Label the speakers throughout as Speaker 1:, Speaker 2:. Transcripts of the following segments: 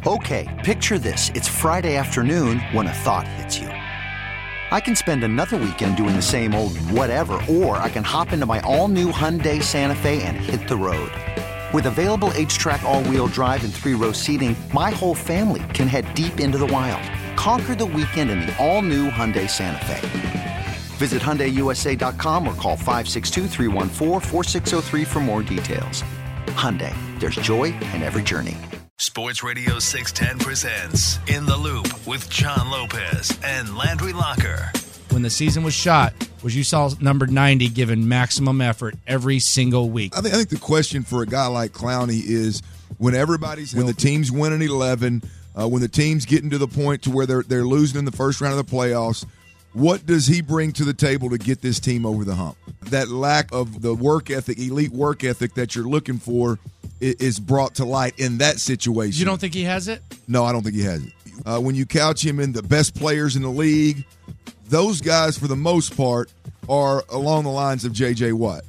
Speaker 1: Okay, picture this. It's Friday afternoon when a thought hits you. I can spend another weekend doing the same old whatever, or I can hop into my all-new Hyundai Santa Fe and hit the road. With available H-Track all-wheel drive and 3-row seating, my whole family can head deep into the wild. Conquer the weekend in the all-new Hyundai Santa Fe. Visit HyundaiUSA.com or call 562-314-4603 for more details. Hyundai, there's joy in every journey.
Speaker 2: Sports Radio 610 presents In the Loop with John Lopez and Landry Locker.
Speaker 3: When the season was shot, was you saw number 90 given maximum effort every single week.
Speaker 4: I think the question for a guy like Clowney is when the team's winning 11, when the team's getting to the point to where they're losing in the first round of the playoffs, what does he bring to the table to get this team over the hump? That lack of the work ethic, elite work ethic that you're looking for is brought to light in that situation.
Speaker 3: You don't think he has it?
Speaker 4: No, I don't think he has it. When you couch him in the best players in the league, those guys, for the most part, are along the lines of J.J. Watt.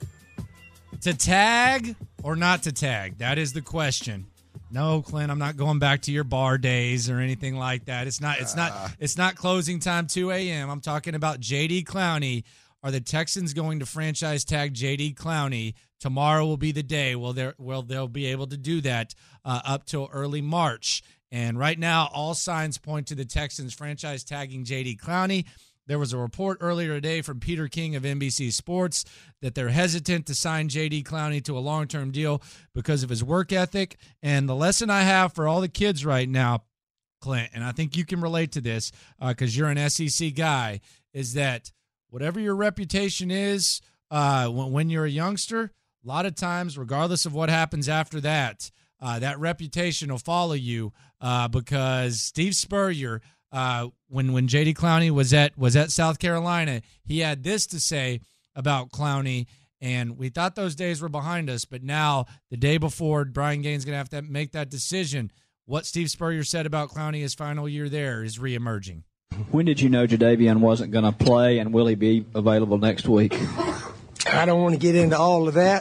Speaker 3: To tag or not to tag? That is the question. No, Clint, I'm not going back to your bar days or anything like that. It's not closing time 2 a.m. I'm talking about J.D. Clowney. Are the Texans going to franchise tag J.D. Clowney? Tomorrow will be the day. They'll be able to do that up till early March. And right now, all signs point to the Texans franchise tagging J.D. Clowney. There was a report earlier today from Peter King of NBC Sports that they're hesitant to sign J.D. Clowney to a long-term deal because of his work ethic. And the lesson I have for all the kids right now, Clint, and I think you can relate to this because you're an SEC guy, is that whatever your reputation is when you're a youngster, a lot of times, regardless of what happens after that, that reputation will follow you because Steve Spurrier, when J.D. Clowney was at South Carolina, he had this to say about Clowney, and we thought those days were behind us, but now, the day before, Brian Gaines is going to have to make that decision. What Steve Spurrier said about Clowney his final year there is reemerging.
Speaker 5: When did you know Jadeveon wasn't going to play, and will he be available next week?
Speaker 6: I don't want to get into all of that.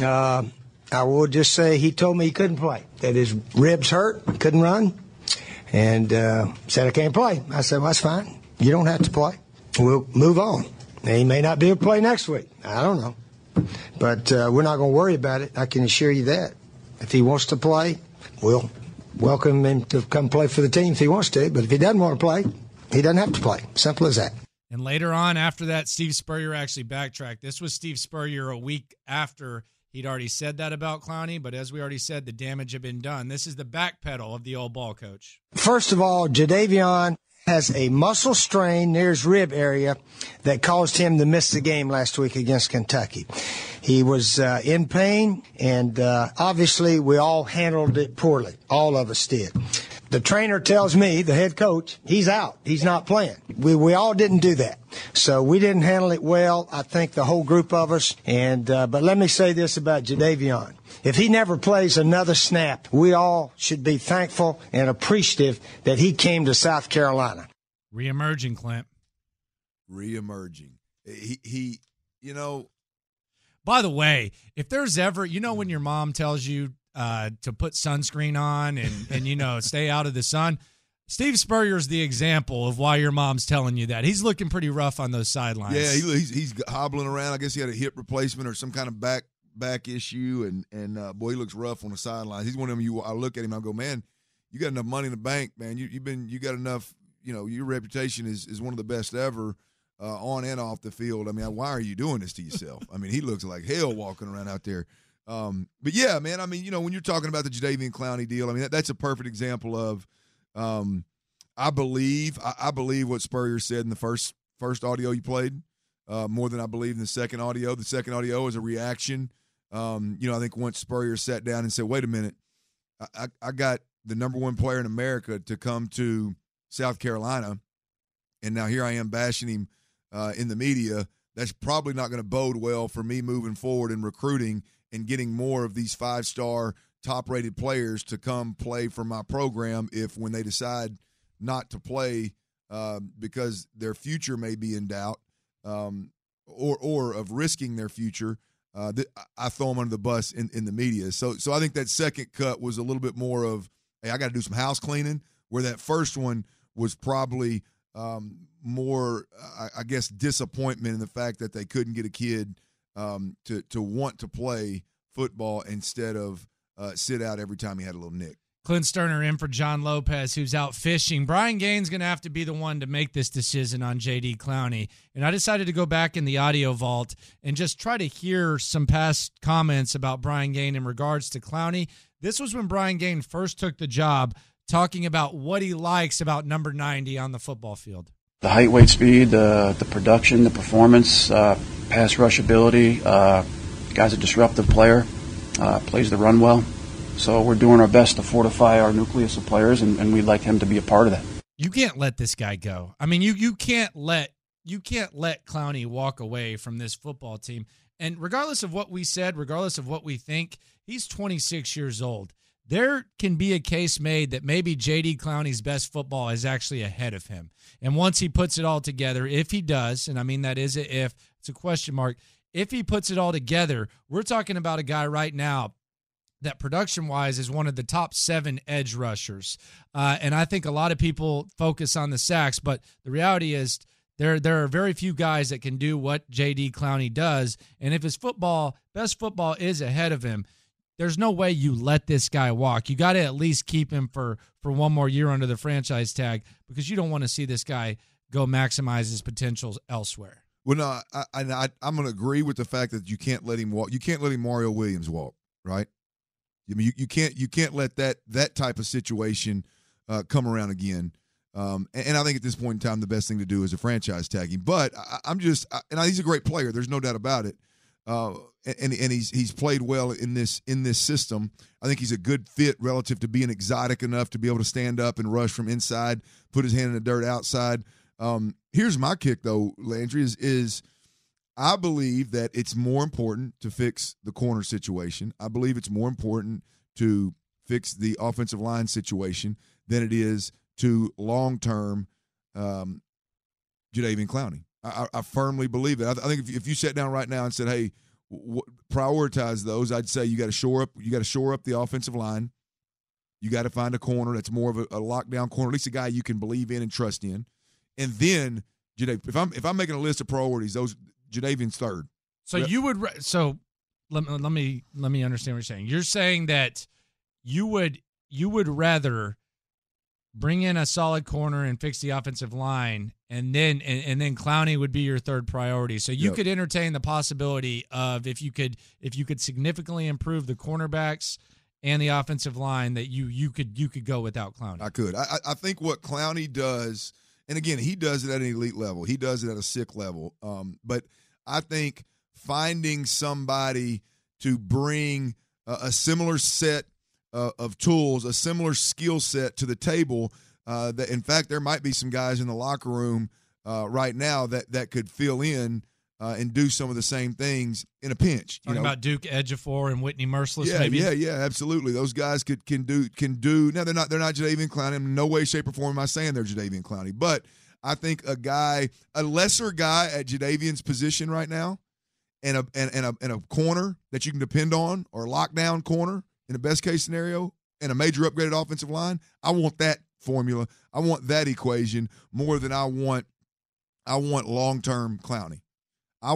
Speaker 6: I will just say he told me he couldn't play, that his ribs hurt, couldn't run, and said I can't play. I said, well, that's fine. You don't have to play. We'll move on. He may not be able to play next week. I don't know. But we're not going to worry about it. I can assure you that. If he wants to play, we'll welcome him to come play for the team if he wants to. But if he doesn't want to play, he doesn't have to play. Simple as that.
Speaker 3: And later on, after that, Steve Spurrier actually backtracked. This was Steve Spurrier a week after he'd already said that about Clowney, but as we already said, the damage had been done. This is the backpedal of the old ball coach.
Speaker 6: First of all, Jadeveon has a muscle strain near his rib area that caused him to miss the game last week against Kentucky. He was in pain, and obviously we all handled it poorly. All of us did. The trainer tells me, the head coach, he's out. He's not playing. We all didn't do that. So we didn't handle it well, I think the whole group of us. And but let me say this about Jadeveon. If he never plays another snap, we all should be thankful and appreciative that he came to South Carolina.
Speaker 3: Reemerging, Clint.
Speaker 4: Reemerging. He you know.
Speaker 3: By the way, if there's ever, when your mom tells you to put sunscreen on and stay out of the sun, Steve Spurrier's the example of why your mom's telling you that. He's looking pretty rough on those sidelines.
Speaker 4: Yeah, he's hobbling around. I guess he had a hip replacement or some kind of back issue, and boy, he looks rough on the sidelines. He's one of them. I look at him, I go, man, you got enough money in the bank, man. You got enough. Your reputation is one of the best ever. On and off the field. I mean, why are you doing this to yourself? I mean, he looks like hell walking around out there. But yeah, man, I mean, when you're talking about the Jadeveon Clowney deal, I mean, that's a perfect example of, I believe what Spurrier said in the first audio you played, more than I believe in the second audio. The second audio is a reaction. I think once Spurrier sat down and said, wait a minute, I got the number one player in America to come to South Carolina, and now here I am bashing him in the media. That's probably not going to bode well for me moving forward in recruiting and getting more of these 5-star top-rated players to come play for my program if when they decide not to play because their future may be in doubt or of risking their future, I throw them under the bus in the media. So I think that second cut was a little bit more of hey, I got to do some house cleaning, where that first one was probably more, I guess, disappointment in the fact that they couldn't get a kid to want to play football instead of sit out every time he had a little nick.
Speaker 3: Clint Sterner in for John Lopez, who's out fishing. Brian Gaines going to have to be the one to make this decision on J.D. Clowney. And I decided to go back in the audio vault and just try to hear some past comments about Brian Gaines in regards to Clowney. This was when Brian Gaines first took the job, talking about what he likes about number 90 on the football field.
Speaker 7: The height, weight, speed, the production, the performance, pass rush ability. Guy's a disruptive player, plays the run well. So we're doing our best to fortify our nucleus of players, and we'd like him to be a part of that.
Speaker 3: You can't let this guy go. I mean, you can't let Clowney walk away from this football team. And regardless of what we said, regardless of what we think, he's 26 years old. There can be a case made that maybe J.D. Clowney's best football is actually ahead of him. And once he puts it all together, if he does, and I mean that is a if, it's a question mark, if he puts it all together, we're talking about a guy right now that production-wise is one of the top 7 edge rushers. And I think a lot of people focus on the sacks, but the reality is there are very few guys that can do what J.D. Clowney does. And if his best football is ahead of him, there's no way you let this guy walk. You got to at least keep him for one more year under the franchise tag, because you don't want to see this guy go maximize his potentials elsewhere.
Speaker 4: Well, no, I'm going to agree with the fact that you can't let him walk. You can't let him Mario Williams walk, right? I mean, you can't let that type of situation come around again. And I think at this point in time, the best thing to do is a franchise tag him. But he's a great player. There's no doubt about it. And he's played well in this system. I think he's a good fit relative to being exotic enough to be able to stand up and rush from inside, put his hand in the dirt outside. Here's my kick, though, Landry, is I believe that it's more important to fix the corner situation. I believe it's more important to fix the offensive line situation than it is to long-term Jadeveon Clowney. I firmly believe that. I think if you sat down right now and said, "Hey, prioritize those," I'd say you got to shore up the offensive line. You got to find a corner that's more of a lockdown corner, at least a guy you can believe in and trust in. And then if I'm making a list of priorities, those Jadeveon's third.
Speaker 3: So let me understand what you're saying. You're saying that you would rather bring in a solid corner and fix the offensive line, and then Clowney would be your third priority. So you could entertain the possibility of if you could significantly improve the cornerbacks and the offensive line, that you could go without Clowney.
Speaker 4: I could. I think what Clowney does, and again, he does it at an elite level. He does it at a sick level. But I think finding somebody to bring a similar set of tools, a similar skill set to the table, that in fact there might be some guys in the locker room right now that could fill in and do some of the same things in a pinch.
Speaker 3: Talking about Duke Ejiofor and Whitney Merciless, maybe?
Speaker 4: Yeah, absolutely. Those guys can do. Now they're not Jadeveon Clowney. In no way, shape, or form am I saying they're Jadeveon Clowney, but I think a lesser guy at Jadeveon's position right now, and a corner that you can depend on, or a lockdown corner in the best case scenario, and a major upgraded offensive line. I want that formula. I want that equation more than I want long-term Clowney. I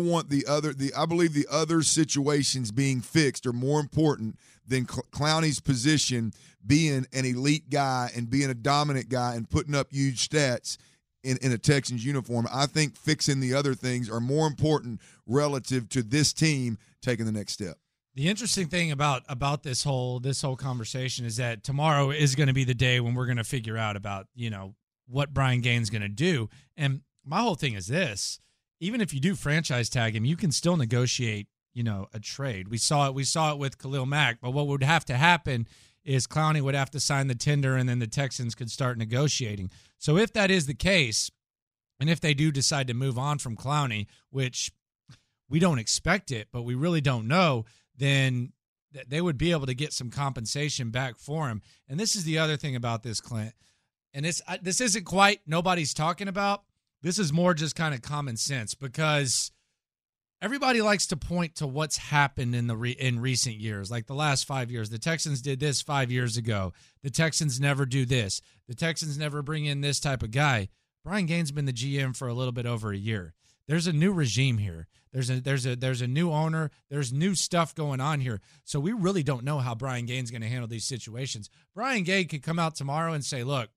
Speaker 4: believe the other situations being fixed are more important than Clowney's position being an elite guy and being a dominant guy and putting up huge stats in a Texans uniform. I think fixing the other things are more important relative to this team taking the next step.
Speaker 3: The interesting thing about this whole conversation is that tomorrow is going to be the day when we're going to figure out about, what Brian Gaines going to do. And my whole thing is this: even if you do franchise tag him, you can still negotiate, a trade. We saw it with Khalil Mack, but what would have to happen is Clowney would have to sign the tender, and then the Texans could start negotiating. So if that is the case, and if they do decide to move on from Clowney, which we don't expect it, but we really don't know, then they would be able to get some compensation back for him. And this is the other thing about this, Clint. And this isn't quite nobody's talking about. This is more just kind of common sense, because everybody likes to point to what's happened in in recent years, like the last 5 years. The Texans did this 5 years ago. The Texans never do this. The Texans never bring in this type of guy. Brian Gaines been the GM for a little bit over a year. There's a new regime here. There's a new owner. There's new stuff going on here. So we really don't know how Brian Gaines is going to handle these situations. Brian Gaines could come out tomorrow and say, "Look,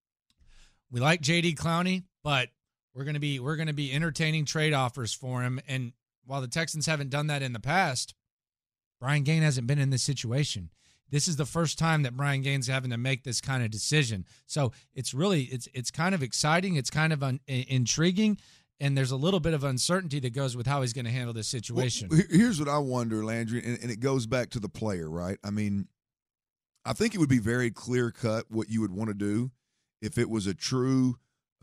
Speaker 3: we like J.D. Clowney, but we're going to be entertaining trade offers for him." And while the Texans haven't done that in the past, Brian Gaines hasn't been in this situation. This is the first time that Brian Gaines is having to make this kind of decision. So it's really it's kind of exciting. It's kind of intriguing. And there's a little bit of uncertainty that goes with how he's going to handle this situation.
Speaker 4: Well, here's what I wonder, Landry, and it goes back to the player, right? I mean, I think it would be very clear-cut what you would want to do if it was a true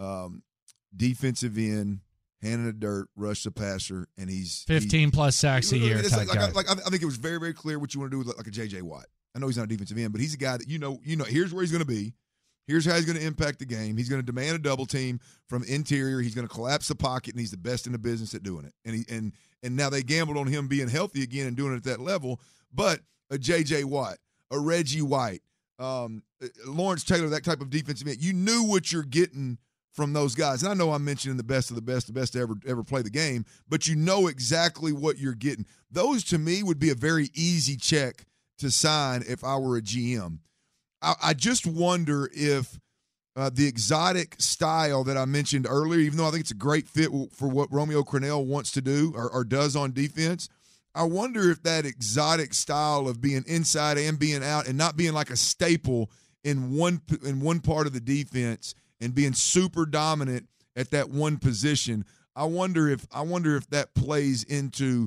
Speaker 4: defensive end, hand in the dirt, rush the passer, and he's
Speaker 3: 15-plus sacks a year type guy.
Speaker 4: I think it was very, very clear what you want to do with like a J.J. Watt. I know he's not a defensive end, but he's a guy that you know. Here's where he's going to be. Here's how he's going to impact the game. He's going to demand a double team from interior. He's going to collapse the pocket, and he's the best in the business at doing it. And now they gambled on him being healthy again and doing it at that level. But a J.J. Watt, a Reggie White, Lawrence Taylor, that type of defensive end, you knew what you're getting from those guys. And I know I'm mentioning the best of the best to ever play the game, but you know exactly what you're getting. Those, to me, would be a very easy check to sign if I were a GM. I just wonder if the exotic style that I mentioned earlier, even though I think it's a great fit for what Romeo Crennel wants to do or does on defense, I wonder if that exotic style of being inside and being out and not being like a staple in one part of the defense and being super dominant at that one position, I wonder if that plays into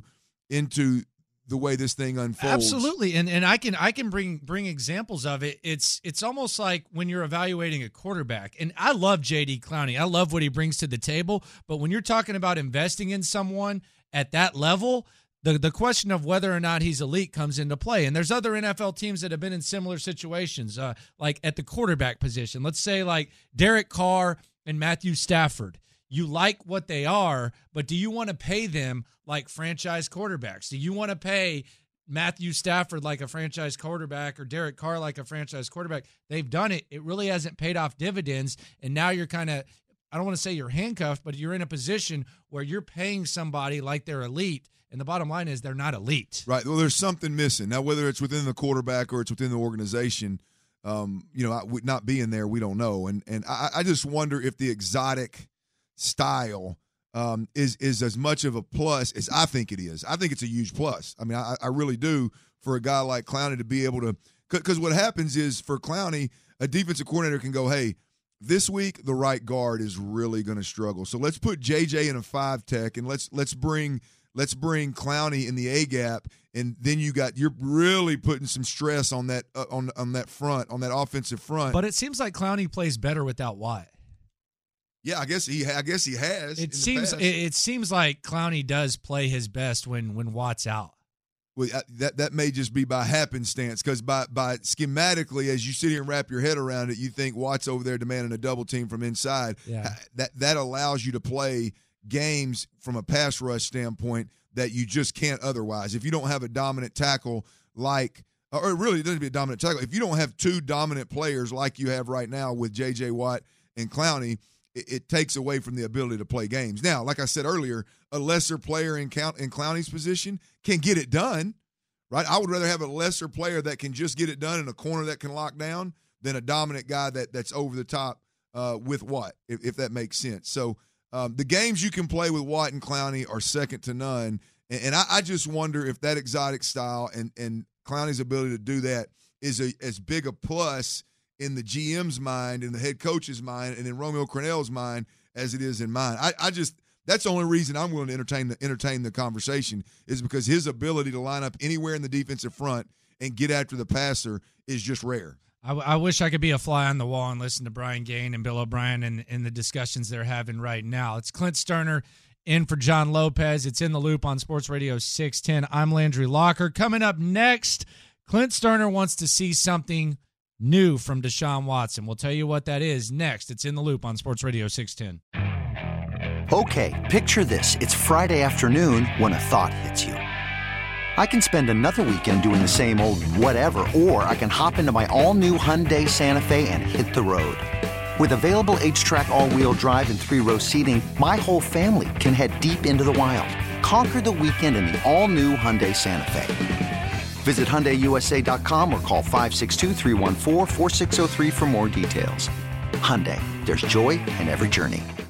Speaker 4: the way this thing unfolds.
Speaker 3: Absolutely. And I can bring examples of it. It's almost like when you're evaluating a quarterback. And I love J.D. Clowney. I love what he brings to the table. But when you're talking about investing in someone at that level, the question of whether or not he's elite comes into play. And there's other NFL teams that have been in similar situations, like at the quarterback position. Let's say like Derek Carr and Matthew Stafford. You like what they are, but do you want to pay them like franchise quarterbacks? Do you want to pay Matthew Stafford like a franchise quarterback or Derek Carr like a franchise quarterback? They've done it. It really hasn't paid off dividends, and now you're kind of, I don't want to say you're handcuffed, but you're in a position where you're paying somebody like they're elite, and the bottom line is they're not elite.
Speaker 4: Right. Well, there's something missing. Now, whether it's within the quarterback or it's within the organization, not being there, we don't know. And I just wonder if the exotic style is as much of a plus as I think it is. I think it's a huge plus. I mean, I really do, for a guy like Clowney to be able to – because what happens is for Clowney, a defensive coordinator can go, hey, this week the right guard is really going to struggle. So let's put JJ in a 5-tech and let's bring Clowney in the A-gap, and then you're really putting some stress on that on that front, on that offensive front.
Speaker 3: But it seems like Clowney plays better without Watt.
Speaker 4: Yeah, I guess he has.
Speaker 3: It seems like Clowney does play his best when Watt's out.
Speaker 4: Well, that may just be by happenstance, because by schematically, as you sit here and wrap your head around it, you think Watt's over there demanding a double team from inside.
Speaker 3: Yeah.
Speaker 4: That allows you to play games from a pass rush standpoint that you just can't otherwise. If you don't have a dominant tackle or it really doesn't be a dominant tackle, if you don't have two dominant players like you have right now with J.J. Watt and Clowney, it takes away from the ability to play games. Now, like I said earlier, a lesser player in Clowney's position can get it done, right? I would rather have a lesser player that can just get it done in a corner that can lock down than a dominant guy that's over the top with Watt, if that makes sense. So the games you can play with Watt and Clowney are second to none, and I just wonder if that exotic style and Clowney's ability to do that is as big a plus in the GM's mind, in the head coach's mind, and in Romeo Crennel's mind as it is in mine. That's the only reason I'm willing to entertain the conversation, is because his ability to line up anywhere in the defensive front and get after the passer is just rare.
Speaker 3: I wish I could be a fly on the wall and listen to Brian Gaines and Bill O'Brien and the discussions they're having right now. It's Clint Sterner in for John Lopez. It's In the Loop on Sports Radio 610. I'm Landry Locker. Coming up next, Clint Sterner wants to see something new from Deshaun Watson. We'll tell you what that is next. It's In the Loop on Sports Radio 610.
Speaker 1: Okay, picture this. It's Friday afternoon when a thought hits you. I can spend another weekend doing the same old whatever, or I can hop into my all-new Hyundai Santa Fe and hit the road. With available H-Track all-wheel drive and 3-row seating, my whole family can head deep into the wild. Conquer the weekend in the all-new Hyundai Santa Fe. Visit HyundaiUSA.com or call 562-314-4603 for more details. Hyundai, there's joy in every journey.